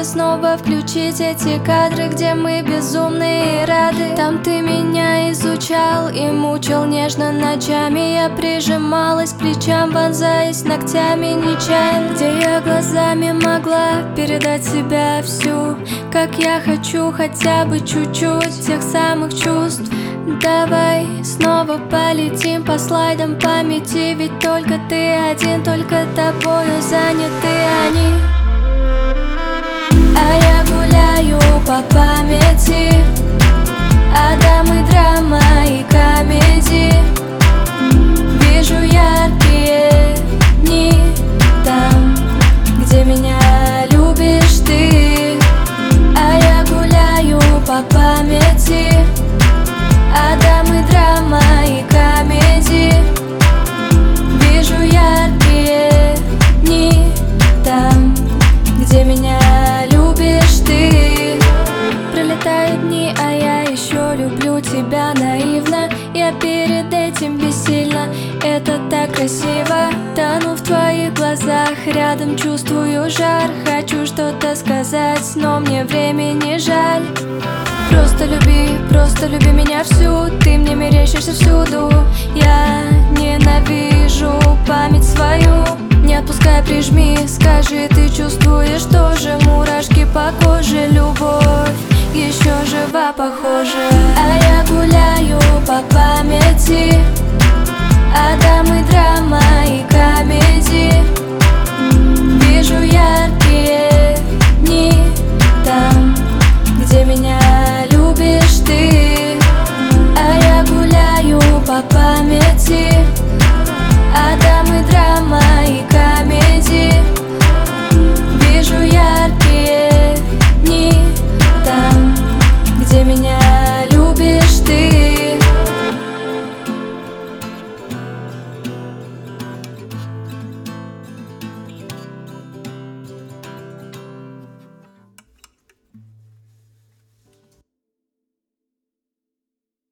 хочется снова включить эти кадры, где мы безумные и рады. Там ты меня изучал и мучил нежно ночами. Я прижималась к плечам, вонзаясь ногтями нечаянно. Где я глазами могла передать себя всю, как я хочу хотя бы чуть-чуть тех самых чувств. Давай снова полетим по слайдам памяти, ведь только ты один, только тобою заняты они. А я гуляю по памяти, Адам и драма и комедии. Вижу яркие дни там, где меня любишь ты. А я гуляю по памяти, Адам и драма и комедии. Вижу яркие дни там, где меня любишь ты. Пролетают дни, а я еще люблю тебя наивно. Я перед этим бессильна, это так красиво. Тону в твоих глазах, рядом чувствую жар. Хочу что-то сказать, но мне времени жаль. Просто люби меня всю. Ты мне мерещишься всюду. Я ненавижу память свою. Не отпускай, прижми, скажи, ты чувствуешь тоже? Мурашки по коже, любовь еще жива, похоже. А я гуляю по памяти, Адам и драма